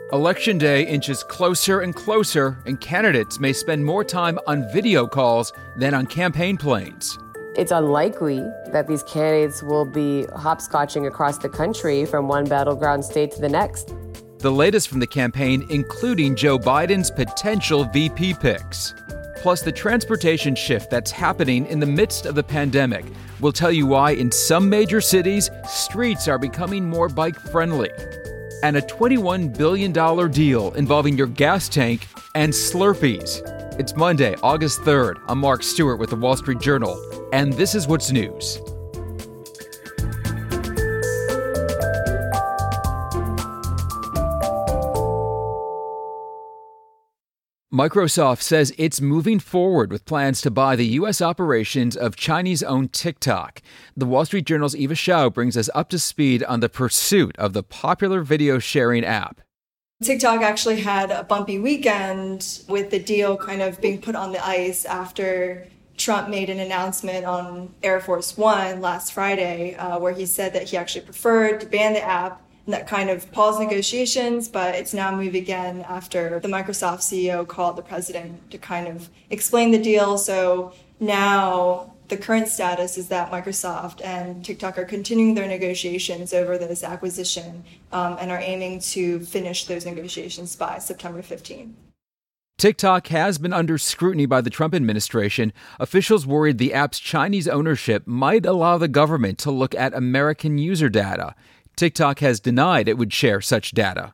Election day inches closer and closer, and candidates may spend more time on video calls than on campaign planes. It's unlikely that these candidates will be hopscotching across the country from one battleground state to the next. The latest from the campaign, including Joe Biden's potential VP picks. Plus, the transportation shift that's happening in the midst of the pandemic. We'll tell you why in some major cities, streets are becoming more bike-friendly. And a $21 billion deal involving your gas tank and Slurpees. It's Monday, August 3rd. I'm Mark Stewart with the Wall Street Journal, and this is what's news. Microsoft says it's moving forward with plans to buy the U.S. operations of Chinese-owned TikTok. The Wall Street Journal's Eva Shao brings us up to speed on the pursuit of the popular video-sharing app. TikTok actually had a bumpy weekend with the deal kind of being put on the ice after Trump made an announcement on Air Force One last Friday, where he said that he actually preferred to ban the app. And that kind of paused negotiations, but it's now moved again after the Microsoft CEO called the president to kind of explain the deal. So now the current status is that Microsoft and TikTok are continuing their negotiations over this acquisition and are aiming to finish those negotiations by September 15th. TikTok has been under scrutiny by the Trump administration. Officials worried the app's Chinese ownership might allow the government to look at American user data. TikTok has denied it would share such data.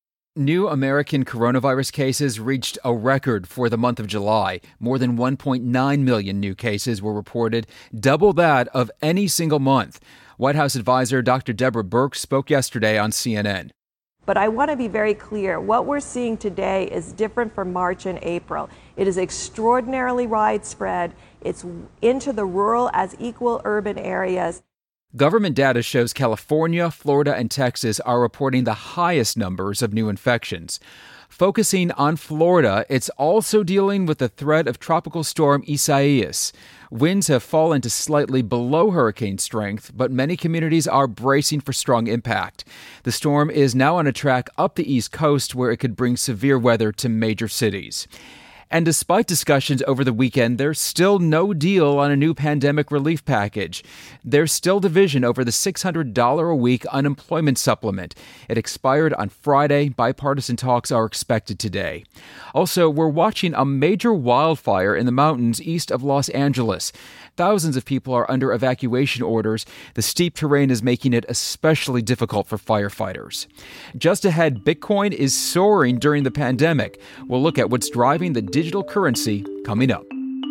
New American coronavirus cases reached a record for the month of July. More than 1.9 million new cases were reported, double that of any single month. White House advisor Dr. Deborah Birx spoke yesterday on CNN. But I want to be very clear. What we're seeing today is different from March and April. It is extraordinarily widespread. It's into the rural as equal urban areas. Government data shows California, Florida, and Texas are reporting the highest numbers of new infections. Focusing on Florida, it's also dealing with the threat of tropical storm Isaias. Winds have fallen to slightly below hurricane strength, but many communities are bracing for strong impact. The storm is now on a track up the East Coast where it could bring severe weather to major cities. And despite discussions over the weekend, there's still no deal on a new pandemic relief package. There's still division over the $600 a week unemployment supplement. It expired on Friday. Bipartisan talks are expected today. Also, we're watching a major wildfire in the mountains east of Los Angeles. Thousands of people are under evacuation orders. The steep terrain is making it especially difficult for firefighters. Just ahead, Bitcoin is soaring during the pandemic. We'll look at what's driving the digital currency coming up.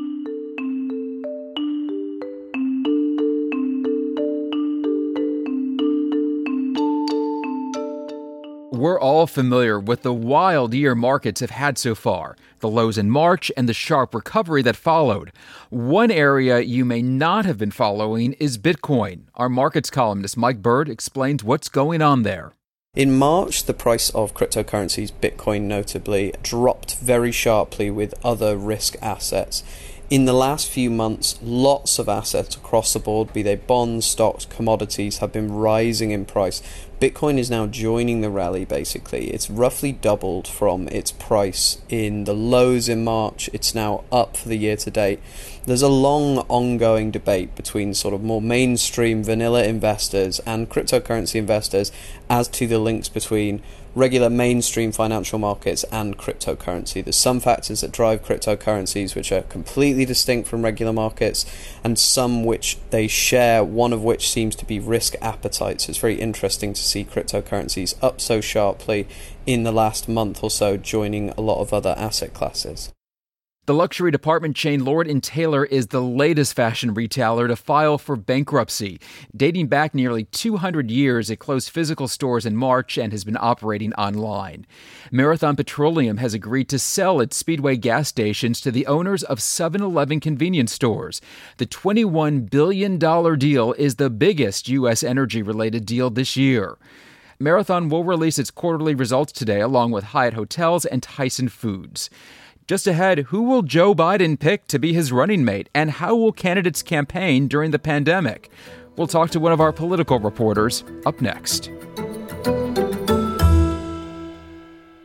We're all familiar with the wild year markets have had so far, the lows in March and the sharp recovery that followed. One area you may not have been following is Bitcoin. Our markets columnist Mike Bird explains what's going on there. In March, the price of cryptocurrencies, Bitcoin notably, dropped very sharply with other risk assets. In the last few months, lots of assets across the board, be they bonds, stocks, commodities, have been rising in price. Bitcoin is now joining the rally, basically. It's roughly doubled from its price in the lows in March. It's now up for the year to date. There's a long ongoing debate between sort of more mainstream vanilla investors and cryptocurrency investors as to the links between regular mainstream financial markets and cryptocurrency. There's some factors that drive cryptocurrencies which are completely distinct from regular markets, and some which they share, one of which seems to be risk appetite. So it's very interesting to see cryptocurrencies up so sharply in the last month or so, joining a lot of other asset classes. The luxury department chain Lord & Taylor is the latest fashion retailer to file for bankruptcy. Dating back nearly 200 years, it closed physical stores in March and has been operating online. Marathon Petroleum has agreed to sell its Speedway gas stations to the owners of 7-Eleven convenience stores. The $21 billion deal is the biggest U.S. energy-related deal this year. Marathon will release its quarterly results today, along with Hyatt Hotels and Tyson Foods. Just ahead, who will Joe Biden pick to be his running mate, and how will candidates campaign during the pandemic? We'll talk to one of our political reporters up next.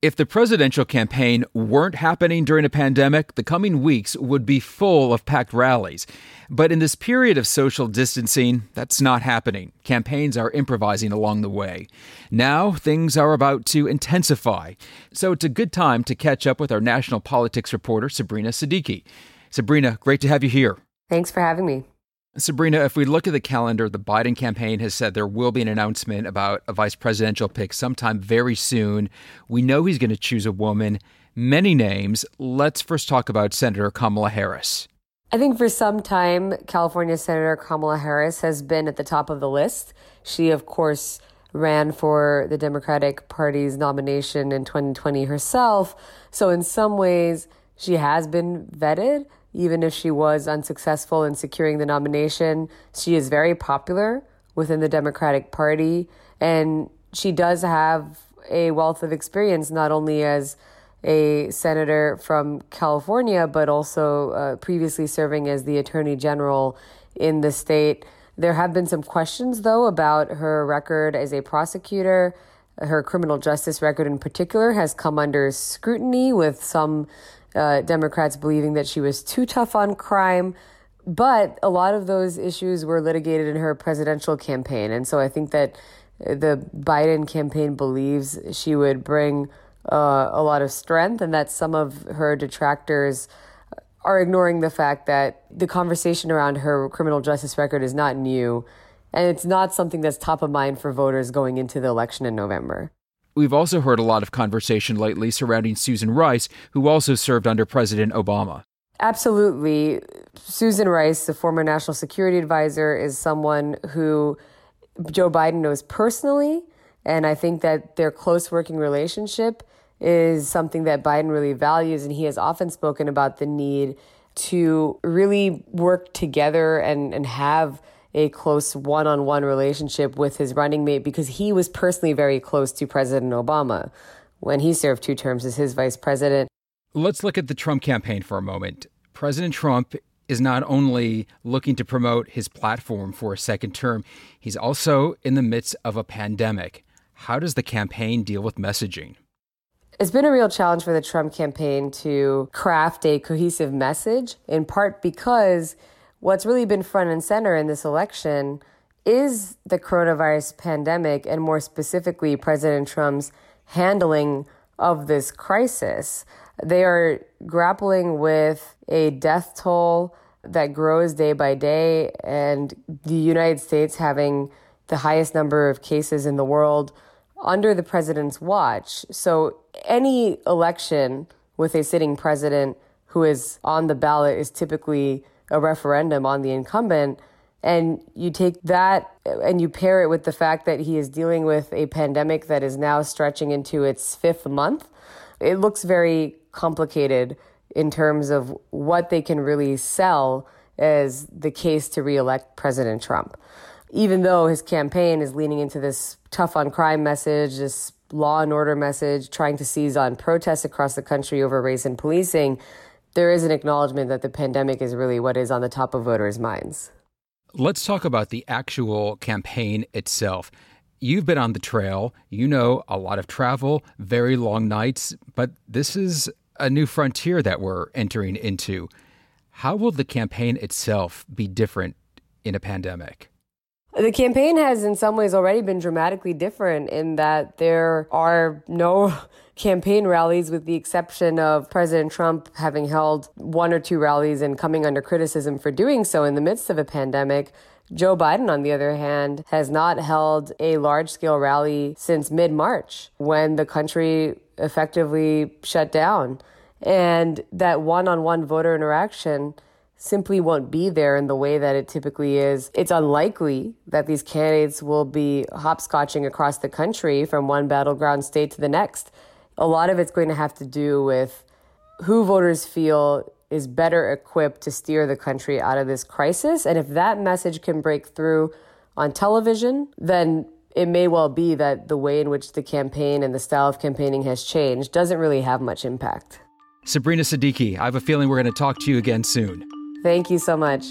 If the presidential campaign weren't happening during a pandemic, the coming weeks would be full of packed rallies. But in this period of social distancing, that's not happening. Campaigns are improvising along the way. Now, things are about to intensify. So it's a good time to catch up with our national politics reporter, Sabrina Siddiqui. Sabrina, great to have you here. Thanks for having me. Sabrina, if we look at the calendar, the Biden campaign has said there will be an announcement about a vice presidential pick sometime very soon. We know he's going to choose a woman. Many names. Let's first talk about Senator Kamala Harris. I think for some time, California Senator Kamala Harris has been at the top of the list. She, of course, ran for the Democratic Party's nomination in 2020 herself. So in some ways, she has been vetted. Even if she was unsuccessful in securing the nomination, she is very popular within the Democratic Party. And she does have a wealth of experience, not only as a senator from California, but also previously serving as the Attorney General in the state. There have been some questions, though, about her record as a prosecutor. Her criminal justice record in particular has come under scrutiny, with some Democrats believing that she was too tough on crime. But a lot of those issues were litigated in her presidential campaign. And so I think that the Biden campaign believes she would bring a lot of strength, and that some of her detractors are ignoring the fact that the conversation around her criminal justice record is not new, and it's not something that's top of mind for voters going into the election in November. We've also heard a lot of conversation lately surrounding Susan Rice, who also served under President Obama. Absolutely. Susan Rice, the former national security advisor, is someone who Joe Biden knows personally, and I think that their close working relationship is something that Biden really values, and he has often spoken about the need to really work together and have a close one-on-one relationship with his running mate, because he was personally very close to President Obama when he served 2 terms as his vice president. Let's look at the Trump campaign for a moment. President Trump is not only looking to promote his platform for a second term, he's also in the midst of a pandemic. How does the campaign deal with messaging? It's been a real challenge for the Trump campaign to craft a cohesive message, in part because what's really been front and center in this election is the coronavirus pandemic, and more specifically, President Trump's handling of this crisis. They are grappling with a death toll that grows day by day, and the United States having the highest number of cases in the world under the president's watch. So any election with a sitting president who is on the ballot is typically a referendum on the incumbent. And you take that and you pair it with the fact that he is dealing with a pandemic that is now stretching into its 5th month. It looks very complicated in terms of what they can really sell as the case to reelect President Trump. Even though his campaign is leaning into this tough on crime message, this law and order message, trying to seize on protests across the country over race and policing, there is an acknowledgement that the pandemic is really what is on the top of voters' minds. Let's talk about the actual campaign itself. You've been on the trail. You know a lot of travel, very long nights, but this is a new frontier that we're entering into. How will the campaign itself be different in a pandemic? The campaign has in some ways already been dramatically different in that there are no campaign rallies, with the exception of President Trump having held 1 or 2 rallies and coming under criticism for doing so in the midst of a pandemic. Joe Biden, on the other hand, has not held a large-scale rally since mid-March, when the country effectively shut down. And that one-on-one voter interaction simply won't be there in the way that it typically is. It's unlikely that these candidates will be hopscotching across the country from one battleground state to the next. A lot of it's going to have to do with who voters feel is better equipped to steer the country out of this crisis. And if that message can break through on television, then it may well be that the way in which the campaign and the style of campaigning has changed doesn't really have much impact. Sabrina Siddiqui, I have a feeling we're going to talk to you again soon. Thank you so much.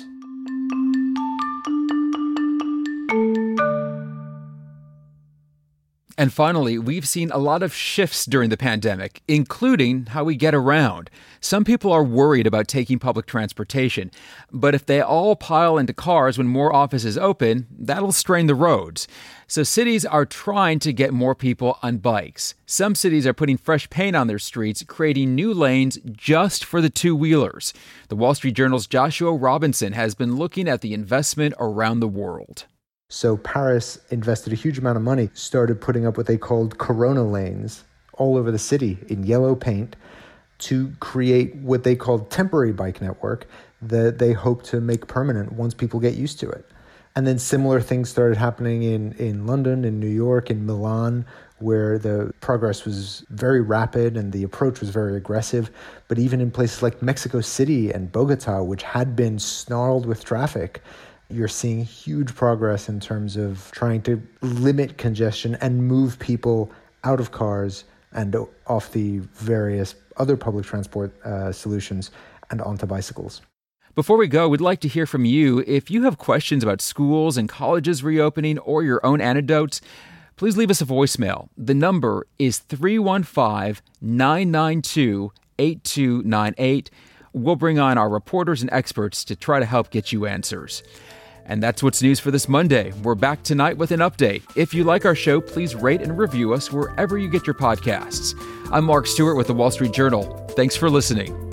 And finally, we've seen a lot of shifts during the pandemic, including how we get around. Some people are worried about taking public transportation, but if they all pile into cars when more offices open, that'll strain the roads. So cities are trying to get more people on bikes. Some cities are putting fresh paint on their streets, creating new lanes just for the two-wheelers. The Wall Street Journal's Joshua Robinson has been looking at the investment around the world. So Paris invested a huge amount of money, started putting up what they called Corona lanes all over the city in yellow paint to create what they called temporary bike network that they hope to make permanent once people get used to it. And then similar things started happening in London, in New York, in Milan, where the progress was very rapid and the approach was very aggressive. But even in places like Mexico City and Bogota, which had been snarled with traffic, you're seeing huge progress in terms of trying to limit congestion and move people out of cars and off the various other public transport solutions and onto bicycles. Before we go, we'd like to hear from you. If you have questions about schools and colleges reopening or your own anecdotes, please leave us a voicemail. The number is 315-992-8298. We'll bring on our reporters and experts to try to help get you answers. And that's what's news for this Monday. We're back tonight with an update. If you like our show, please rate and review us wherever you get your podcasts. I'm Mark Stewart with the Wall Street Journal. Thanks for listening.